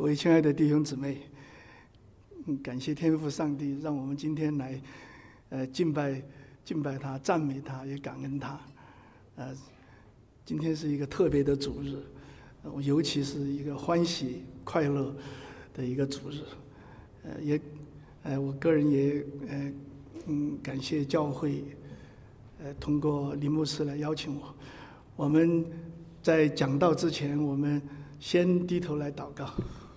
各位亲爱的弟兄姊妹，感谢天父上帝让我们今天来敬拜他，赞美他，也感恩他。今天是一个特别的主日，尤其是一个欢喜快乐的一个主日。我个人也感谢教会通过林牧师来邀请我。我们在讲道之前，我们先低头来祷告。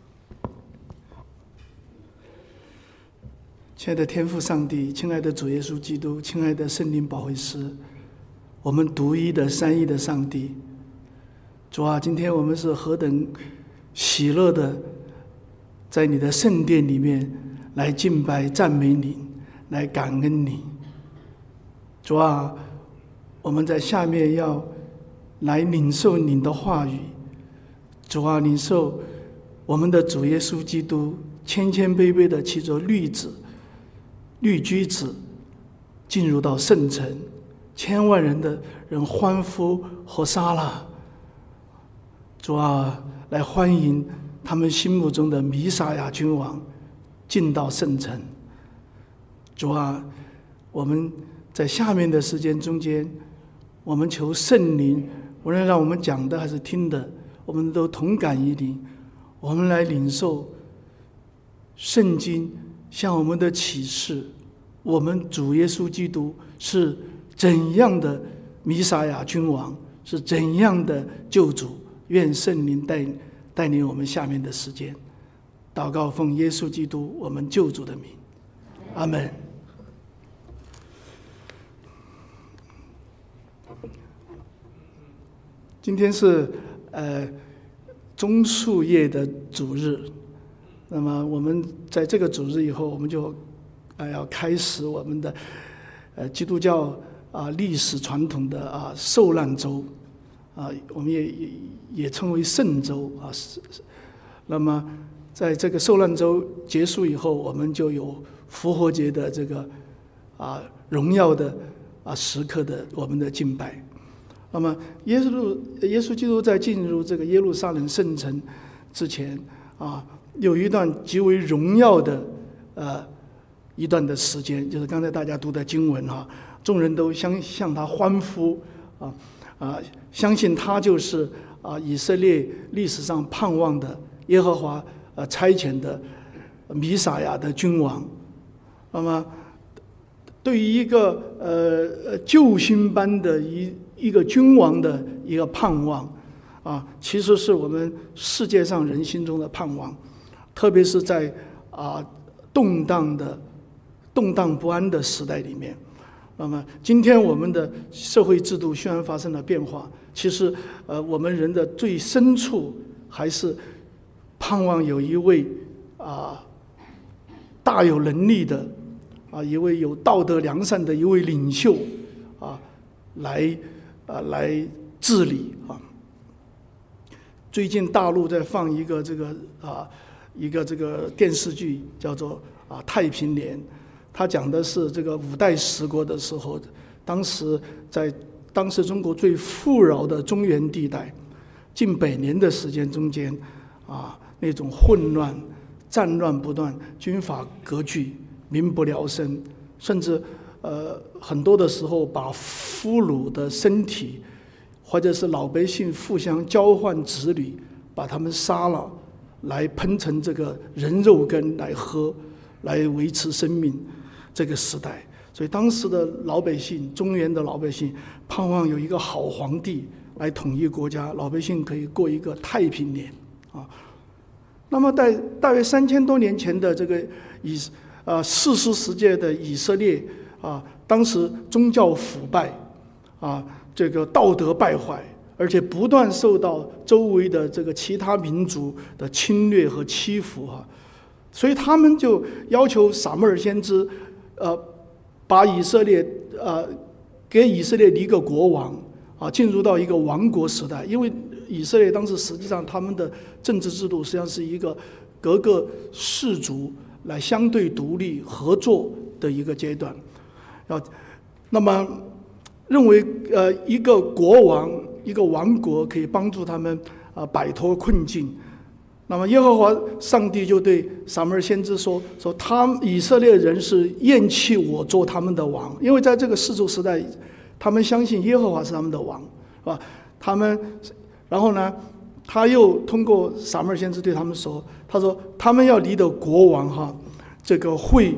亲爱的天父上帝，亲爱的主耶稣基督，亲爱的圣灵保惠师，我们独一的三一的上帝，主啊，今天我们是何等喜乐的在你的圣殿里面来敬拜赞美你，来感恩你。主啊，我们在下面要来领受你的话语。主啊，领受我们的主耶稣基督谦谦卑卑的骑着绿驹子进入到圣城，千万人的人欢呼和撒拉。主啊，来欢迎他们心目中的弥撒亚君王进到圣城。主啊，我们在下面的时间中间，我们求圣灵，无论让我们讲的还是听的，我们都同感于灵，我们来领受圣经向我们的启示，我们主耶稣基督是怎样的弥撒亚君王，是怎样的救主。愿圣灵带领我们下面的时间。祷告奉耶稣基督我们救主的名，阿们。今天是棕树叶的主日，那么我们在这个主日以后，我们就要开始我们的基督教历史传统的受难周，我们也称为圣周啊。那么在这个受难周结束以后，我们就有复活节的这个荣耀的时刻的我们的敬拜。那么耶稣基督在进入这个耶路撒冷圣城之前有一段极为荣耀的一段的时间，就是刚才大家读的经文众人都向他欢呼相信他就是以色列历史上盼望的耶和华差遣的弥撒亚的君王。那么对于一个救星般的一个君王的一个盼望其实是我们世界上人心中的盼望，特别是在动荡不安的时代里面。那么今天我们的社会制度虽然发生了变化，其实我们人的最深处还是盼望有一位大有能力的一位有道德良善的一位领袖来治理最近大陆在放一个这个电视剧，叫做太平年。他讲的是这个五代十国的时候，当时中国最富饶的中原地带，近100年的时间中间那种混乱、战乱不断，军阀割据，民不聊生，甚至很多的时候把俘虏的身体或者是老百姓互相交换子女，把他们杀了，来喷成这个人肉羹来喝，来维持生命。这个时代，所以当时的老百姓，中原的老百姓盼望有一个好皇帝来统一国家，老百姓可以过一个太平年那么在大约3000多年前的这个士师时代的以色列当时宗教腐败这个道德败坏，而且不断受到周围的这个其他民族的侵略和欺负所以他们就要求撒母耳先知把以色列给以色列一个国王进入到一个王国时代。因为以色列当时实际上他们的政治制度实际上是一个各个氏族来相对独立合作的一个阶段那么认为一个国王一个王国可以帮助他们摆脱困境， 那么耶和华上帝就对撒母耳先知说以色列人是厌弃我做他们的王，因为在这个世俗时代，他们相信耶和华是他们的王，是吧？然后呢，他又通过撒母耳先知对他们说，他说他们要离的国王这个会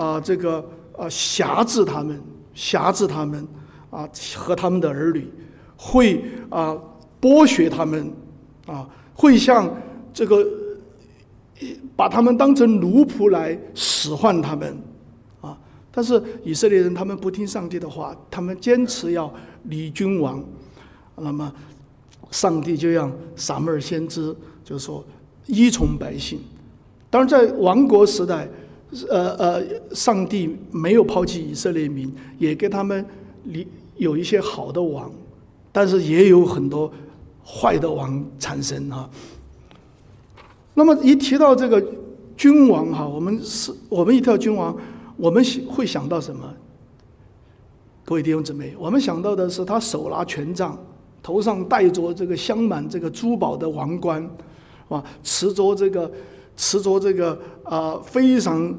辖制他们和他们的儿女，会剥削他们会像这个把他们当成奴仆来使唤他们但是以色列人他们不听上帝的话，他们坚持要立君王，那么上帝就让撒母耳先知就说依从百姓。当然在亡国时代上帝没有抛弃以色列民，也给他们有一些好的王，但是也有很多坏的王产生那么一提到这个君王我们一提到君王，我们会想到什么？各位弟兄姊妹，我们想到的是他手拿权杖，头上戴着这个镶满这个珠宝的王冠持着这个非常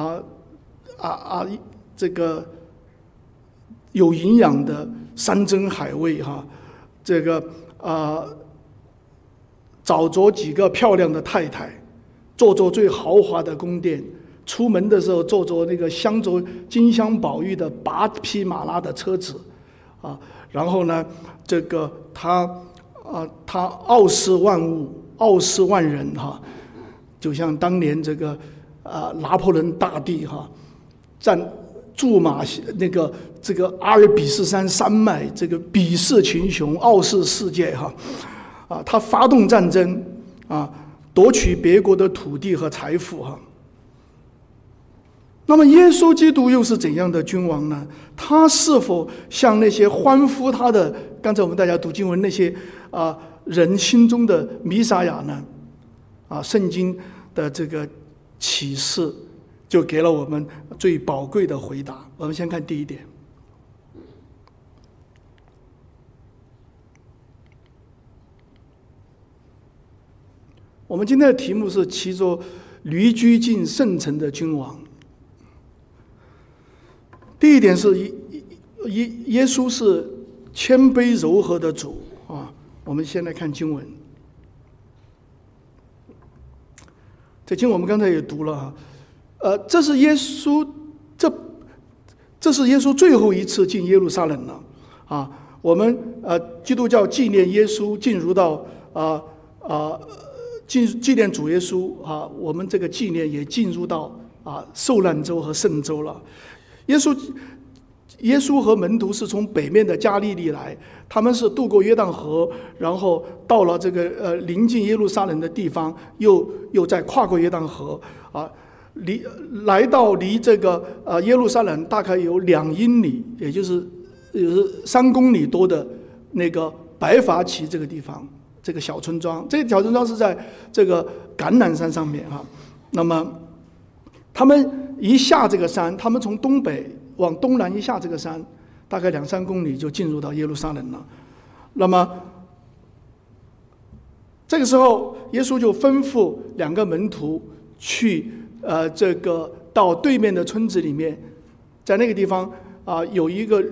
这个有营养的山珍海味这个找着几个漂亮的太太，坐着最豪华的宫殿，出门的时候坐着那个镶着金镶宝玉的8匹马拉的车子然后呢，这个他傲视万物，傲视万人就像当年这个拿破仑大帝驻马这个阿尔卑斯山脉，这个比视群雄，傲视世界他发动战争夺取别国的土地和财富那么耶稣基督又是怎样的君王呢？他是否像那些欢呼他的，刚才我们大家读经文那些人心中的弥撒亚呢？圣经的这个启示就给了我们最宝贵的回答。我们先看第一点。我们今天的题目是骑着驴驹进圣城的君王。第一点是耶稣是谦卑柔和的主我们先来看经文。这经文我们刚才也读了这是耶稣最后一次进耶路撒冷了我们基督教纪念耶稣进入到纪念主耶稣我们这个纪念也进入到受难周和圣周了。耶稣和门徒是从北面的加利利来，他们是渡过约旦河，然后到了这个临近耶路撒冷的地方，又再跨过约旦河来到离这个耶路撒冷大概有2英里，也就是3公里多的那个白法其这个地方，这个小村庄。这个小村庄是在这个橄榄山上面那么他们一下这个山，他们从东北往东南一下这个山，大概2-3公里就进入到耶路撒冷了。那么这个时候，耶稣就吩咐2个门徒去这个到对面的村子里面，在那个地方有一个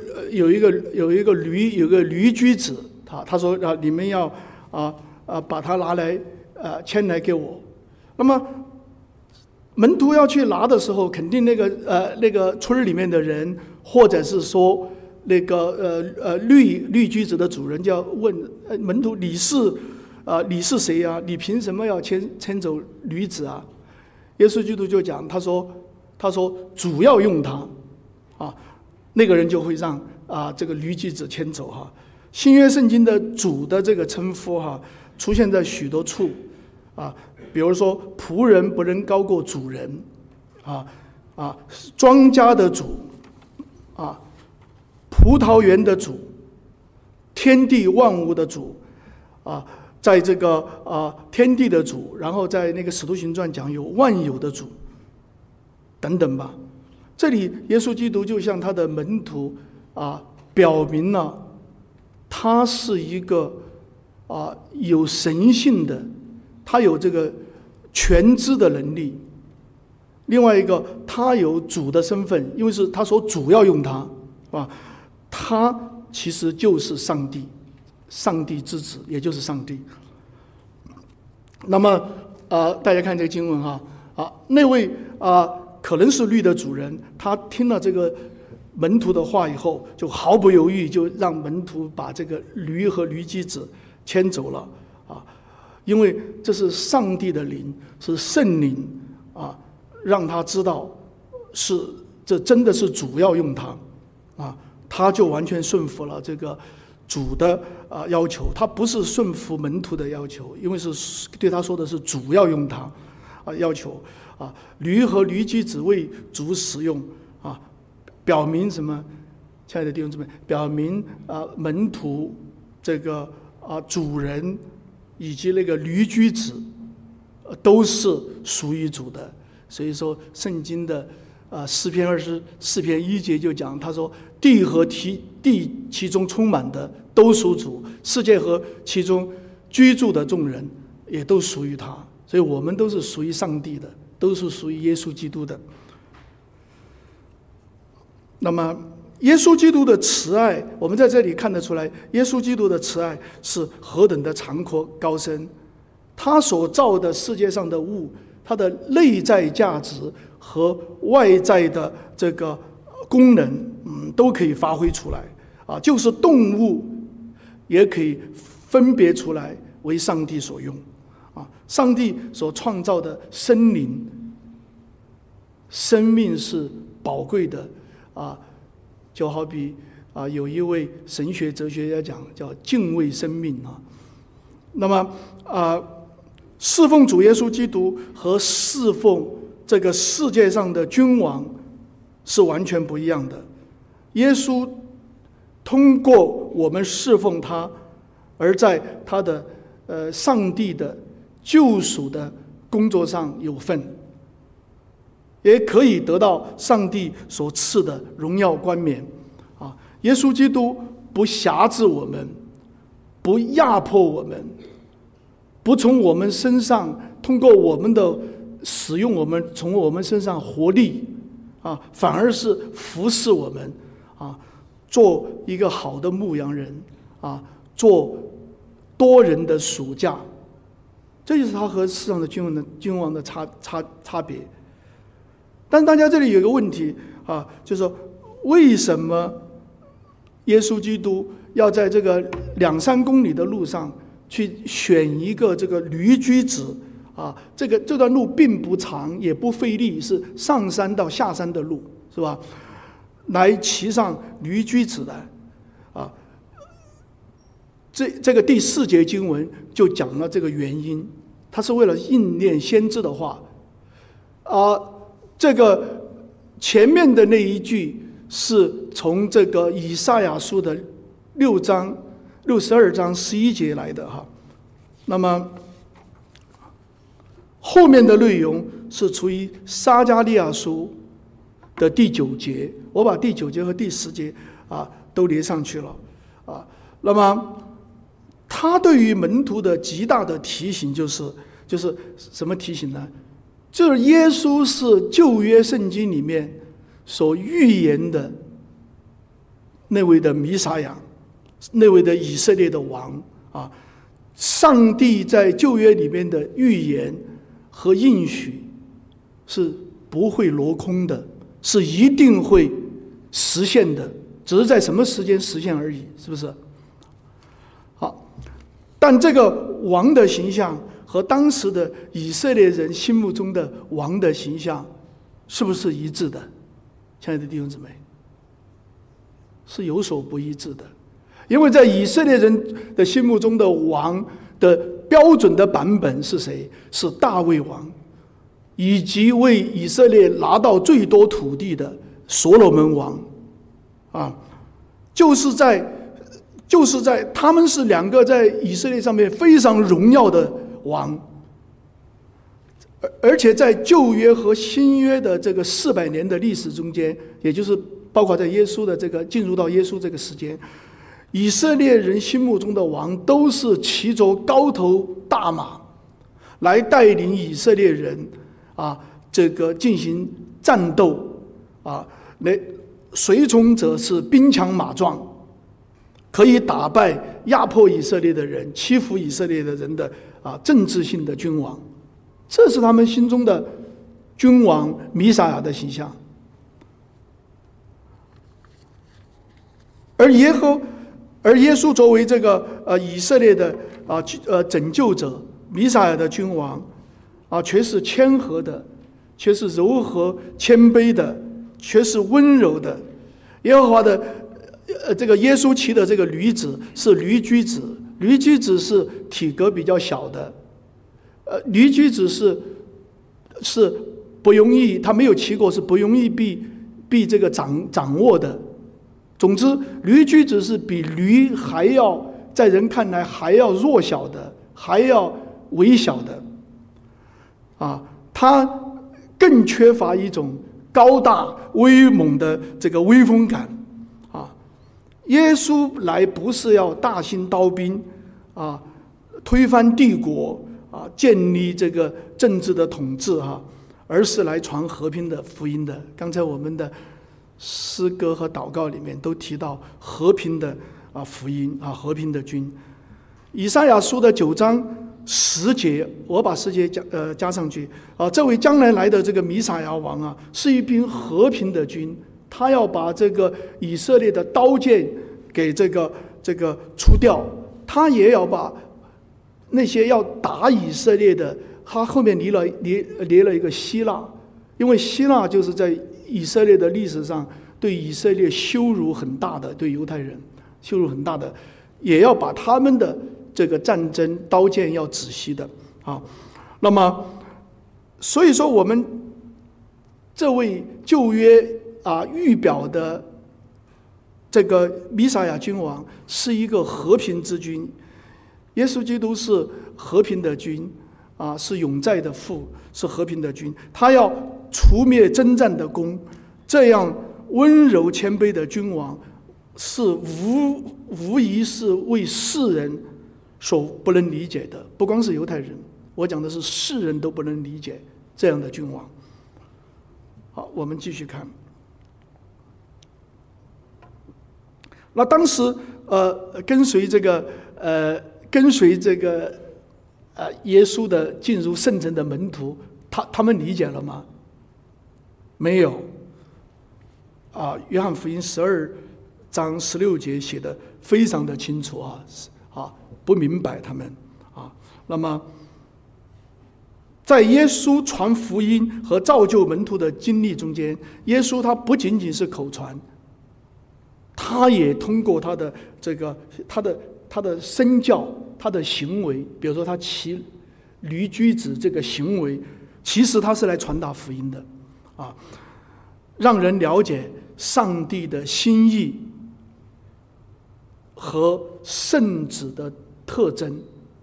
驴驹子，他说你们要把它拿来牵来给我。那么门徒要去拿的时候，肯定那个村里面的人，或者是说那个绿驹子的主人就要问门徒：你是谁啊？你凭什么要牵走驴子啊？耶稣基督就讲，他说主要用它那个人就会让这个驴驹子牵走新约圣经的主的这个称呼出现在许多处比如说仆人不能高过主人庄稼的主葡萄园的主，天地万物的主在这个天地的主，然后在那个使徒行传讲有万有的主等等吧。这里耶稣基督就向他的门徒表明了他是一个有神性的，他有这个全知的能力。另外一个，他有主的身份，因为是他所主要用他，他其实就是上帝，上帝之子，也就是上帝。那么大家看这个经文那位可能是驴的主人，他听了这个门徒的话以后，就毫不犹豫就让门徒把这个驴和驴驹子牵走了因为这是上帝的灵，是圣灵让他知道这真的是主要用他他就完全顺服了这个主的要求，他不是顺服门徒的要求，因为是对他说的是主要用他要求驴和驴驹子为主使用表明什么？亲爱的弟兄姊妹，表明门徒这个主人以及那个驴驹子都是属于主的。所以说圣经的诗篇24篇1节就讲，他说地和地其中充满的都属主，世界和其中居住的众人也都属于他。所以我们都是属于上帝的，都是属于耶稣基督的。那么耶稣基督的慈爱，我们在这里看得出来，耶稣基督的慈爱是何等的长阔高深。他所造的世界上的物，它的内在价值和外在的这个功能都可以发挥出来就是动物也可以分别出来为上帝所用上帝所创造的生灵，生命是宝贵的就好比有一位神学哲学家讲叫敬畏生命那么侍奉主耶稣基督和侍奉这个世界上的君王是完全不一样的。耶稣通过我们侍奉他，而在他的上帝的救赎的工作上有份，也可以得到上帝所赐的荣耀冠冕耶稣基督不辖制我们，不压迫我们，不从我们身上通过我们的使用我们从我们身上获利反而是服侍我们做一个好的牧羊人做多人的属下。这就是他和世上的君王的差别。但大家这里有一个问题就是说为什么耶稣基督要在这个2-3公里的路上去选一个这个驴驹子这段路并不长也不费力，是上山到下山的路，是吧？来骑上驴驹子的这个第4节经文就讲了这个原因，他是为了应验先知的话这个前面的那一句是从这个以赛亚书的62章11节来的那么后面的内容是出于撒迦利亚书的第9节，我把第9节和第10节都连上去了那么他对于门徒的极大的提醒就是什么提醒呢？就是耶稣是旧约圣经里面所预言的那位的弥撒亚，那位的以色列的王上帝在旧约里面的预言和应许是不会落空的，是一定会实现的，只是在什么时间实现而已，是不是？好，但这个王的形象和当时的以色列人心目中的王的形象是不是一致的？亲爱的弟兄姊妹，是有所不一致的。因为在以色列人的心目中的王的标准的版本是谁？是大卫王，以及为以色列拿到最多土地的所罗门王就是在他们是2个在以色列上面非常荣耀的王，而且在旧约和新约的这个400年的历史中间，也就是包括在耶稣的这个进入到耶稣这个时间，以色列人心目中的王都是骑着高头大马， 来带领以色列人这个进行战斗随从者是兵强马壮，可以打败压迫以色列的人、欺负以色列的人的政治性的君王，这是他们心中的君王弥赛亚的形象。而耶稣作为这个以色列的拯救者弥赛亚的君王却是谦和的，却是柔和谦卑的，却是温柔的。耶和华的这个耶稣骑的这个驴子是驴驹子，驴驹子是体格比较小的，驴驹子是不容易，他没有骑过，是不容易被这个掌握的。总之，驴驹子是比驴还要在人看来还要弱小的，还要微小的它更缺乏一种高大威猛的这个威风感耶稣来不是要大兴刀兵推翻帝国建立这个政治的统治而是来传和平的福音的。刚才我们的诗歌和祷告里面都提到和平的福音和平的君。以赛亚书的9章10节，我把10节加上去这位将来的这个弥赛亚王是一名和平的君，他要把这个以色列的刀剑给这个除掉，他也要把那些要打以色列的，他后面列了一个希腊，因为希腊就是在以色列的历史上对以色列羞辱很大的，对犹太人羞辱很大的，也要把他们的这个战争刀剑要止息的那么所以说我们这位旧约预表的这个弥赛亚君王是一个和平之君，耶稣基督是和平的君是永在的父，是和平的君，他要除灭征战的弓，这样温柔谦卑的君王是无疑是为世人所不能理解的，不光是犹太人，我讲的是世人都不能理解这样的君王。好，我们继续看。那当时跟随这个耶稣的进入圣城的门徒，他们理解了吗？没有约翰福音12章16节写的非常的清楚不明白他们那么在耶稣传福音和造就门徒的经历中间，耶稣他不仅仅是口传，他也通过他的身教，他的行为，比如说他骑驴驹子这个行为，其实他是来传达福音的让人了解上帝的心意和圣子的特征。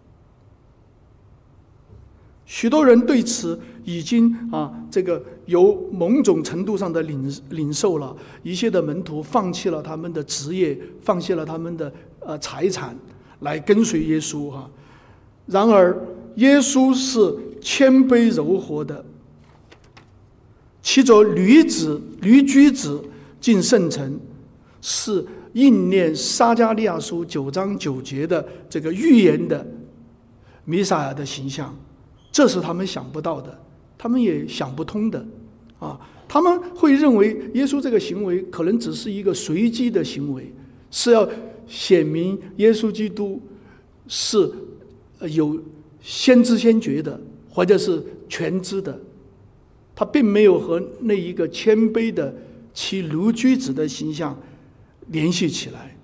许多人对此已经这个有某种程度上的领受了，一些的门徒放弃了他们的职业，放弃了他们的财产来跟随耶稣然而耶稣是谦卑柔和的，骑着驴驹子进圣城，是应验撒迦利亚书9章9节的这个预言的弥赛亚的形象。这是他们想不到的，他们也想不通的他们会认为耶稣这个行为可能只是一个随机的行为，是要显明耶稣基督是有先知先觉的，或者是全知的。他并没有和那一个谦卑的骑驴驹子的形象联系起来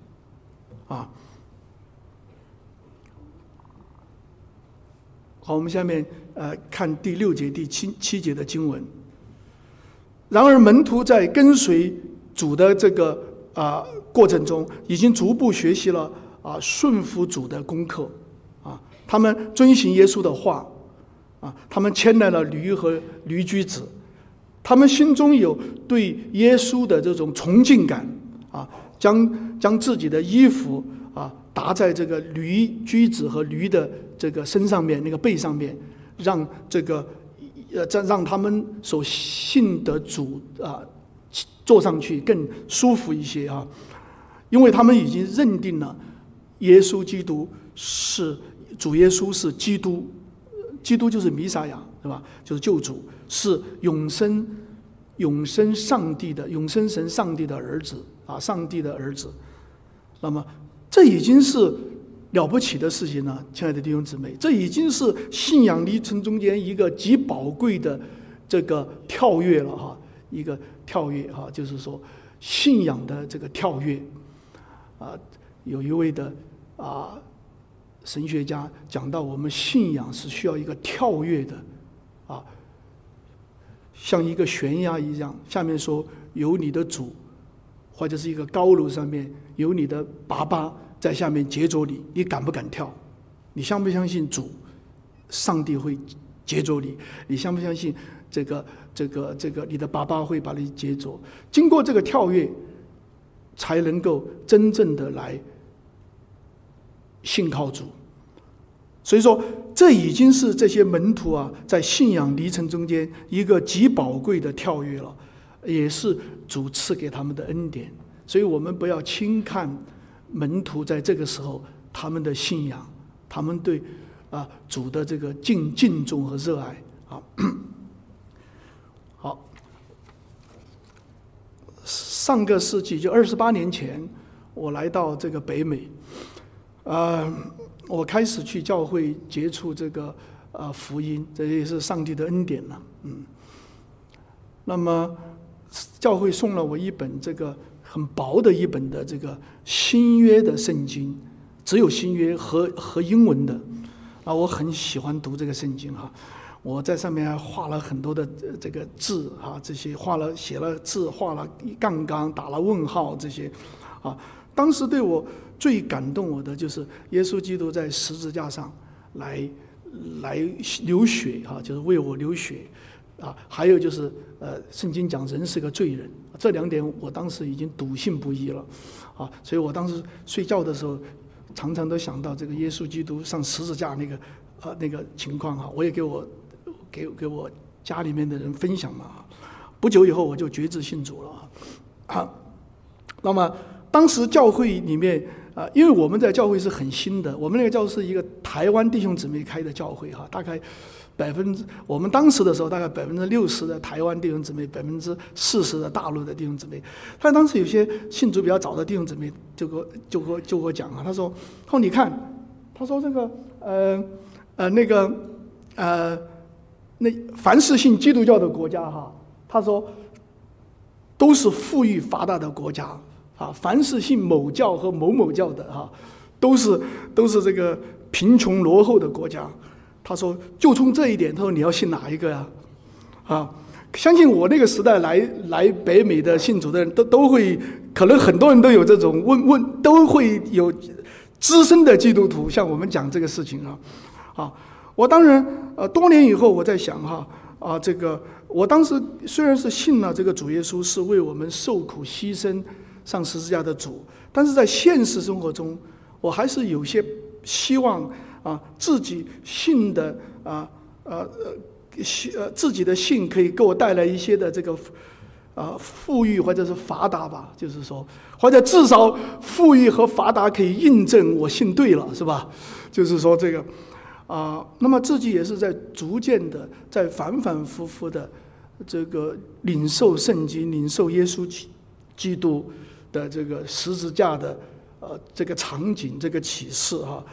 好，我们下面看第6节第7节的经文。然而门徒在跟随主的这个过程中，已经逐步学习了顺服主的功课他们遵行耶稣的话他们牵来了驴和驴驹子，他们心中有对耶稣的这种崇敬感将自己的衣服搭在这个驴驹子和驴的这个身上面，那个背上面， 让这个让他们所信的主坐上去更舒服一些啊，因为他们已经认定了耶稣基督是主，耶稣是基督，基督就是弥撒亚，对吧？就是救主，是永生上帝的永生神上帝的儿子啊，上帝的儿子。那么这已经是了不起的事情了，亲爱的弟兄姊妹，这已经是信仰历程中间一个极宝贵的这个跳跃了哈，一个跳跃哈，就是说信仰的这个跳跃啊。有一位的神学家讲到，我们信仰是需要一个跳跃的啊，像一个悬崖一样，下面说有你的主，或者是一个高楼上面有你的爸爸在下面接着你，你敢不敢跳？你相不相信主上帝会接着你？你相不相信这个你的爸爸会把你接着？经过这个跳跃，才能够真正的来信靠主。所以说，这已经是这些门徒在信仰历程中间一个极宝贵的跳跃了，也是主赐给他们的恩典。所以我们不要轻看门徒在这个时候他们的信仰，他们对主的这个敬重和热爱啊。好，上个世纪就28年前，我来到这个北美，我开始去教会接触这个福音，这也是上帝的恩典了。那么教会送了我一本这个很薄的一本的这个新约的圣经，只有新约和英文的我很喜欢读这个圣经哈。我在上面还画了很多的这个字这些写了字，画了杠杠，打了问号这些当时对我最感动我的就是耶稣基督在十字架上来流血就是为我流血还有就是圣经讲人是个罪人，这两点我当时已经笃信不疑了所以我当时睡觉的时候常常都想到这个耶稣基督上十字架那个情况我也给我家里面的人分享嘛。不久以后我就决志信主了那么当时教会里面因为我们在教会是很新的，我们那个教会是一个台湾弟兄姊妹开的教会大概我们当时的时候大概60%的台湾弟兄姊妹，40%的大陆的弟兄姊妹。但当时有些信主比较早的弟兄姊妹就给我讲他说你看，他说这个那凡是信基督教的国家他说都是富裕发达的国家凡是信某教和某教的都是这个贫穷落后的国家。他说就从这一点，他说你要信哪一个呀相信我那个时代来北美的信主的人都会，可能很多人都有这种都会有资深的基督徒向我们讲这个事情我当然多年以后我在想这个我当时虽然是信了这个主耶稣是为我们受苦牺牲上十字架的主，但是在现实生活中我还是有些希望自己信的自己的信可以给我带来一些的这个富裕或者是发达吧，就是说或者至少富裕和发达可以印证我信对了，是吧？就是说这个那么自己也是在逐渐的在反反复复的这个领受圣经，领受耶稣基督的这个十字架的这个场景，这个启示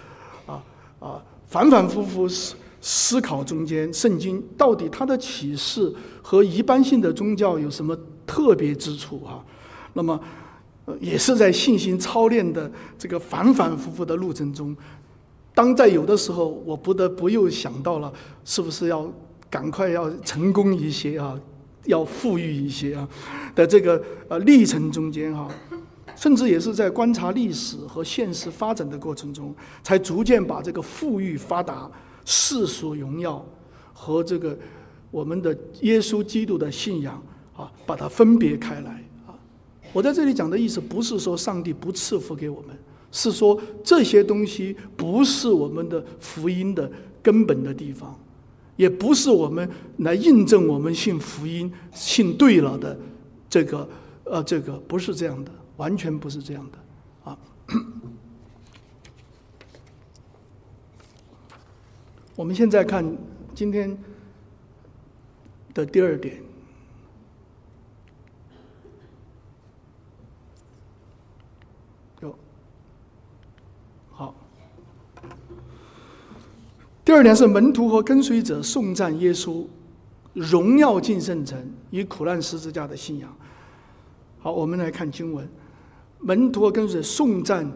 反反复复思考中间，圣经到底它的启示和一般性的宗教有什么特别之处那么也是在信心操练的这个反反复复的路程中，当在有的时候我不得不又想到了是不是要赶快要成功一些要富裕一些的这个历程中间甚至也是在观察历史和现实发展的过程中，才逐渐把这个富裕发达、世俗荣耀和这个我们的耶稣基督的信仰把它分别开来我在这里讲的意思不是说上帝不赐福给我们，是说这些东西不是我们的福音的根本的地方。 也不是我们来印证我们信福音信对了的这个不是这样的，完全不是这样的啊。我们现在看今天的第二点。好，第二点是门徒和跟随者颂赞耶稣，荣耀进圣城，以苦难十字架的信仰。好，我们来看经文，门徒和跟随者颂赞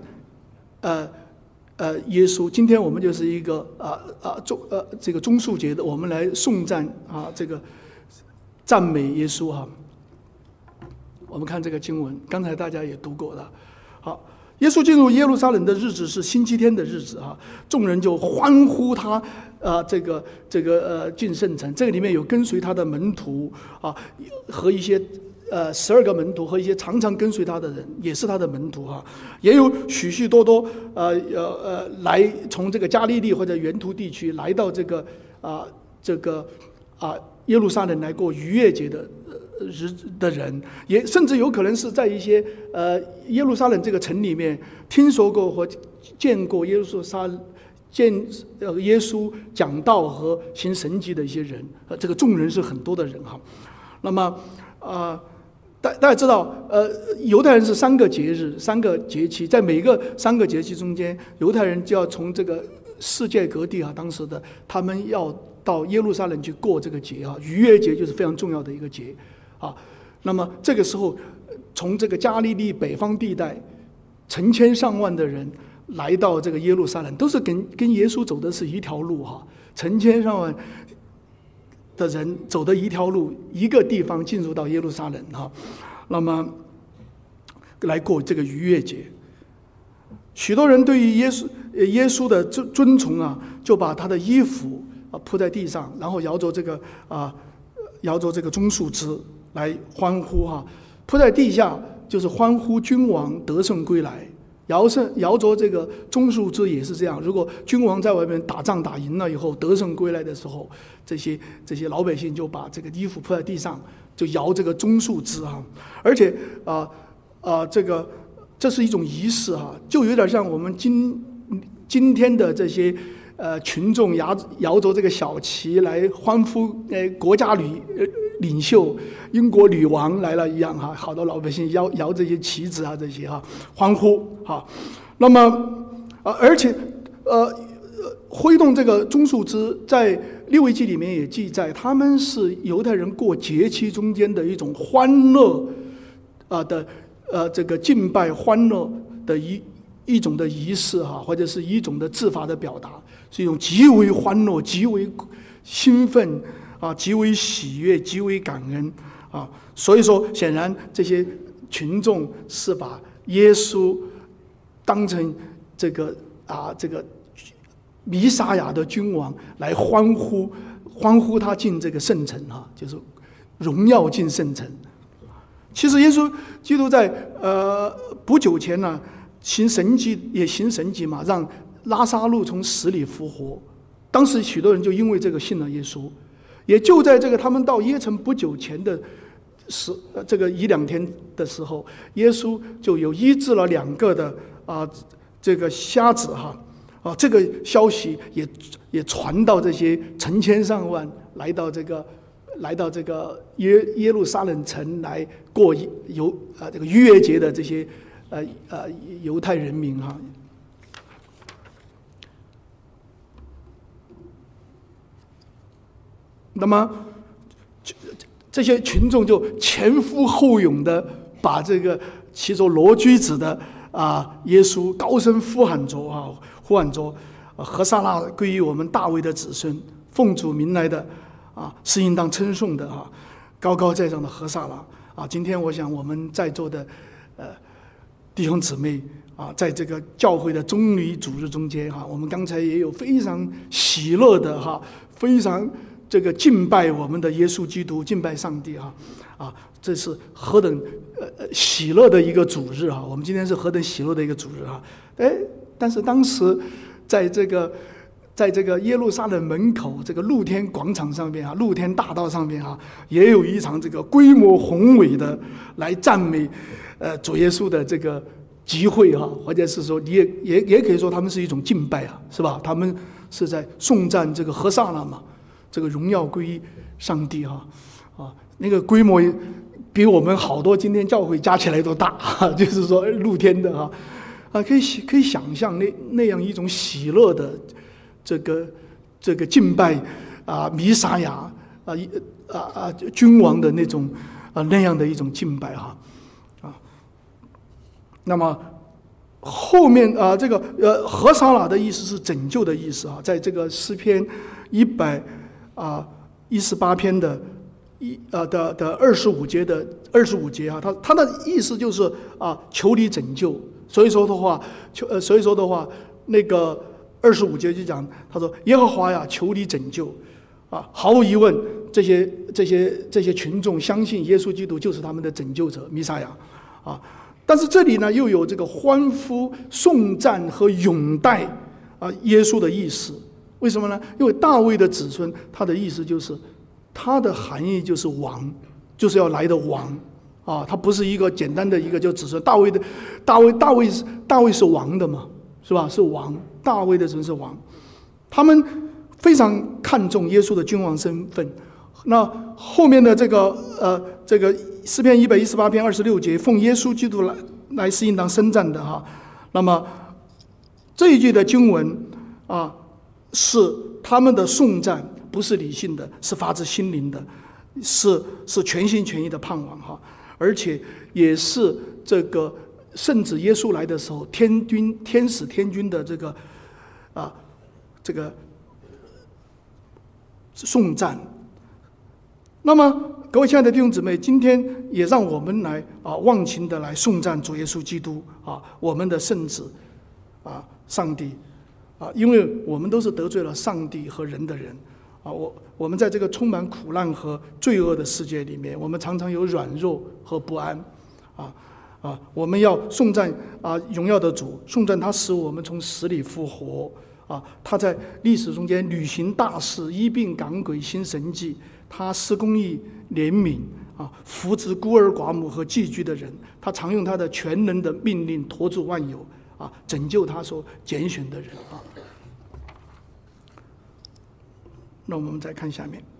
耶稣。今天我们就是一个这个棕树节的，我们来颂赞这个赞美耶稣哈。我们看这个经文，刚才大家也读过了。好，耶稣进入耶路撒冷的日子是星期天的日子哈，众人就欢呼他进圣城。这个里面有跟随他的门徒啊，和一些12个门徒和一些常常跟随他的人，也是他的门徒哈，也有许许多多来从这个加利利或者原图地区来到耶路撒冷来过逾越节的人，也甚至有可能是在一些耶路撒冷这个城里面听说过或见过耶稣讲道和行神迹的一些人，这个众人是很多的人哈。那么大家知道，犹太人是3个节日，3个节期，在每个3个节期中间，犹太人就要从这个世界各地当时的他们要到耶路撒冷去过这个节逾越节就是非常重要的一个节啊。那么这个时候，从这个加利利北方地带，成千上万的人来到这个耶路撒冷，都是跟耶稣走的是一条路哈，成千上万的人走的一条路，一个地方进入到耶路撒冷哈，那么来过这个逾越节。许多人对于耶稣的尊崇就把他的衣服铺在地上，然后摇着这个棕树枝来欢呼哈。铺在地下就是欢呼君王得胜归来，摇着这个棕树枝也是这样。如果君王在外面打仗打赢了以后得胜归来的时候，这些老百姓就把这个衣服铺在地上，就摇这个棕树枝哈。而且这是一种仪式哈，就有点像我们今天的这些群众摇着这个小旗来欢呼国家领袖英国女王来了一样哈，好多老百姓摇这些旗子这些欢呼哈。那么而且挥动这个棕树枝，在利未记里面也记载，他们是犹太人过节期中间的一种欢乐这个敬拜欢乐的一种的仪式哈，或者是一种的制法的表达，是一种极为欢乐、极为兴奋极为喜悦、极为感恩所以说，显然这些群众是把耶稣当成这个弥撒亚的君王来欢呼他进这个圣城就是荣耀进圣城。其实耶稣基督在不久前行神迹嘛，让拉撒路从死里复活。当时许多人就因为这个信了耶稣。也就在这个他们到耶城不久前的这个1-2天的时候，耶稣就有医治了2个的这个瞎子这个消息也传到这些成千上万来到这个耶路撒冷城来过这个逾越节的这些犹太人民那么这些群众就前呼后拥的把这个骑着骡驹子的耶稣高声呼喊着何撒那归于我们大卫的子孙，奉主名来的是应当称颂的高高在上的何撒那今天我想我们在座的弟兄姊妹在这个教会的棕榈主日中间我们刚才也有非常喜乐的非常这个敬拜我们的耶稣基督，敬拜上帝这是何等喜乐的一个主日我们今天是何等喜乐的一个主日但是当时在在这个耶路撒冷门口这个露天广场上面露天大道上面也有一场这个规模宏伟的来赞美主耶稣的这个集会或者是说也可以说他们是一种敬拜是吧？他们是在颂赞这个和散那嘛，这个荣耀归于上帝那个规模比我们好多今天教会加起来都大就是说露天的可以想象那样一种喜乐的这个敬拜弥撒亚君王的那种那样的一种敬拜那么后面这个和散那的意思是拯救的意思在这个诗篇118篇的25节他的意思就是求你拯救。所以说的话，那个25节就讲，他说耶和华呀，求你拯救毫无疑问，这些群众相信耶稣基督就是他们的拯救者弥撒亚但是这里呢又有这个欢呼、颂赞和拥戴耶稣的意思。为什么呢？因为大卫的子孙，他的意思就是他的含义就是王，就是要来的王他不是一个简单的一个就子孙。大卫是王的嘛，是吧？是王，大卫的子孙是王。他们非常看重耶稣的君王身份。那后面的这个诗篇118篇26节，奉耶稣基督来是应当称赞的那么这一句的经文是他们的颂赞，不是理性的，是发自心灵的，是全心全意的盼望而且也是这个圣子耶稣来的时候，天使天君的这个颂赞。那么各位亲爱的弟兄姊妹，今天也让我们来忘情的来颂赞主耶稣基督我们的圣子上帝因为我们都是得罪了上帝和人的人我们在这个充满苦难和罪恶的世界里面，我们常常有软弱和不安我们要颂赞荣耀的主，颂赞他使我们从死里复活他在历史中间履行大事，医病赶鬼，行神迹，他施公义怜悯扶持孤儿寡母和寄居的人，他常用他的全能的命令托住万有拯救他所拣选的人那我们再看下面。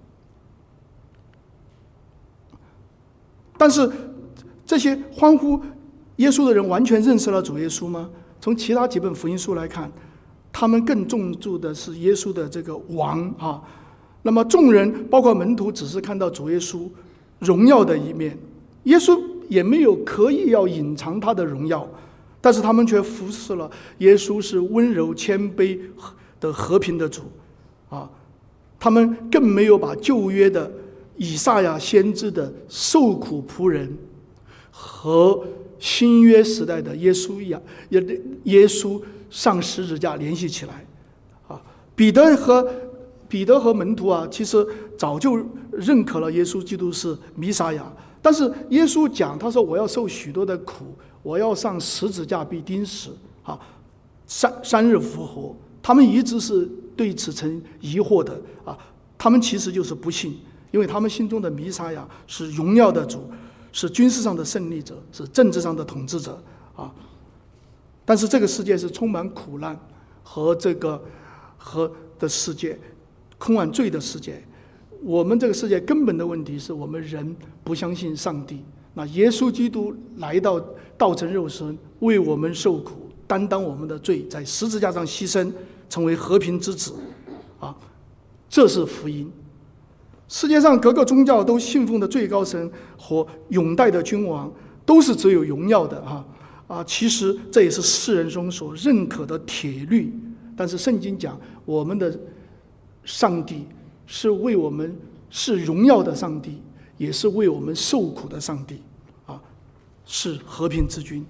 但是这些欢呼耶稣的人完全认识了主耶稣吗？从其他几本福音书来看，他们更重注的是耶稣的这个王那么众人包括门徒只是看到主耶稣荣耀的一面，耶稣也没有刻意要隐藏他的荣耀，但是他们却忽视了耶稣是温柔谦卑的和平的主他们更没有把旧约的以赛亚先知的受苦仆人和新约时代的耶稣上十字架联系起来彼得和门徒其实早就认可了耶稣基督是弥撒亚，但是耶稣讲，他说我要受许多的苦，我要上十字架被钉死三日复活，他们一直是对此成疑惑的他们其实就是不信，因为他们心中的弥撒亚是荣耀的主，是军事上的胜利者，是政治上的统治者但是这个世界是充满苦难和的世界，充满罪的世界。我们这个世界根本的问题是我们人不相信上帝。那耶稣基督来到道成肉身，为我们受苦，担当我们的罪，在十字架上牺牲，成为和平之子这是福音。世界上各个宗教都信奉的最高神和永代的君王，都是只有荣耀的其实这也是世人中所认可的铁律。但是圣经讲，我们的上帝是为我们是荣耀的上帝，也是为我们受苦的上帝是和平之君。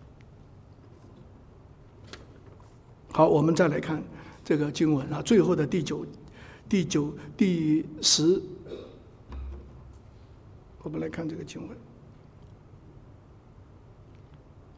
好，我们再来看这个经文最后的第10，我们来看这个经文。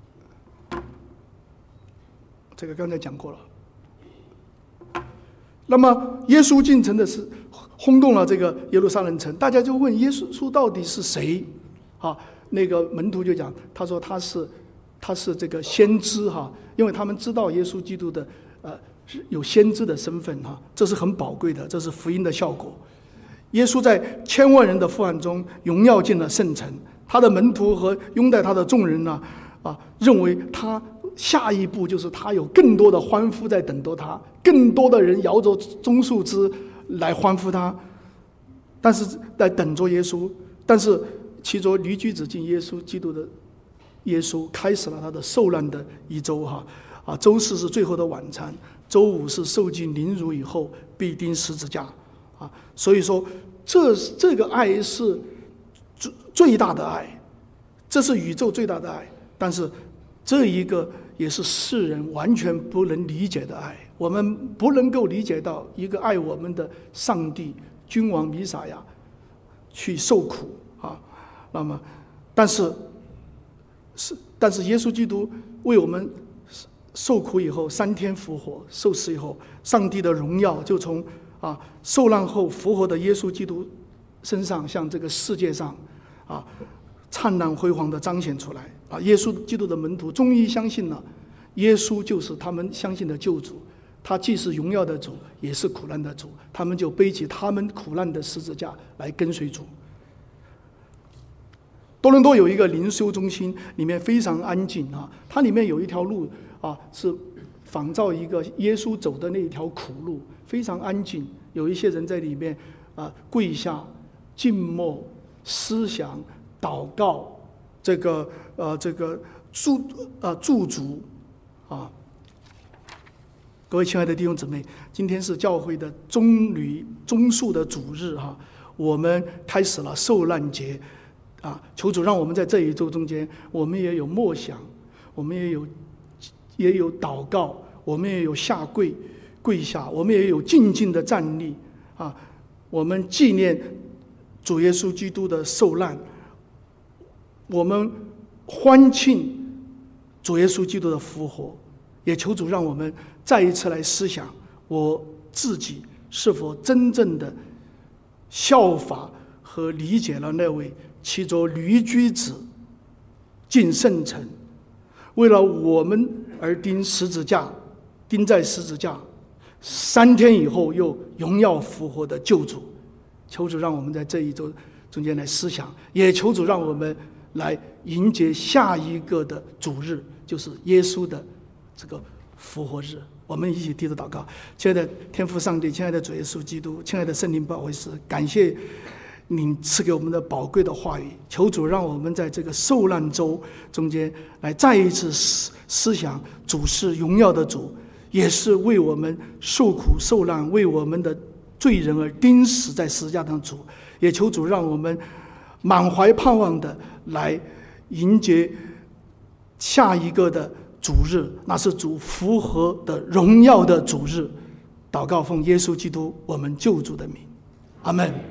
这个刚才讲过了。 那么耶稣进城的是轰动了这个耶路撒冷城，大家就问耶稣到底是谁？那个门徒就讲，他说他是这个先知因为他们知道耶稣基督的有先知的身份这是很宝贵的，这是福音的效果。耶稣在千万人的呼喊中荣耀进了圣城，他的门徒和拥戴他的众人认为他下一步就是他有更多的欢呼在等着他，更多的人摇着棕树枝来欢呼他，但是在等着耶稣。但是骑着驴驹子进耶稣基督的耶稣开始了他的受难的一周周四是最后的晚餐，周五是受尽凌辱以后必钉十字架所以说这个爱是最大的爱，这是宇宙最大的爱，但是这一个也是世人完全不能理解的爱。我们不能够理解到一个爱我们的上帝君王弥撒亚去受苦那么但是耶稣基督为我们受苦以后3天复活受死以后，上帝的荣耀就从受难后复活的耶稣基督身上向这个世界上灿烂辉煌的彰显出来耶稣基督的门徒终于相信了耶稣就是他们相信的救主，他既是荣耀的主也是苦难的主，他们就背起他们苦难的十字架来跟随主。多伦多有一个灵修中心，里面非常安静它里面有一条路是仿照一个耶稣走的那一条苦路，非常安静，有一些人在里面跪下静默思想祷告驻足各位亲爱的弟兄姊妹，今天是教会的棕树的主日我们开始了受难节求主让我们在这一周中间，我们也有默想，我们也有祷告，我们也有跪下，我们也有静静的站立我们纪念主耶稣基督的受难，我们欢庆主耶稣基督的复活，也求主让我们再一次来思想我自己是否真正的效法和理解了那位骑着驴驹子进圣城，为了我们而钉在十字架，3天以后又荣耀复活的救主。求主让我们在这一周中间来思想，也求主让我们来迎接下一个的主日，就是耶稣的这个复活日。我们一起低头祷告。亲爱的天父上帝，亲爱的主耶稣基督，亲爱的圣灵保惠师，感谢你赐给我们的宝贵的话语，求主让我们在这个受难周中间来再一次思想主是荣耀的主，也是为我们受苦受难为我们的罪人而钉死在十字架上的主，也求主让我们满怀盼望的来迎接下一个的主日，那是主复活的荣耀的主日。祷告奉耶稣基督我们救主的名，阿们。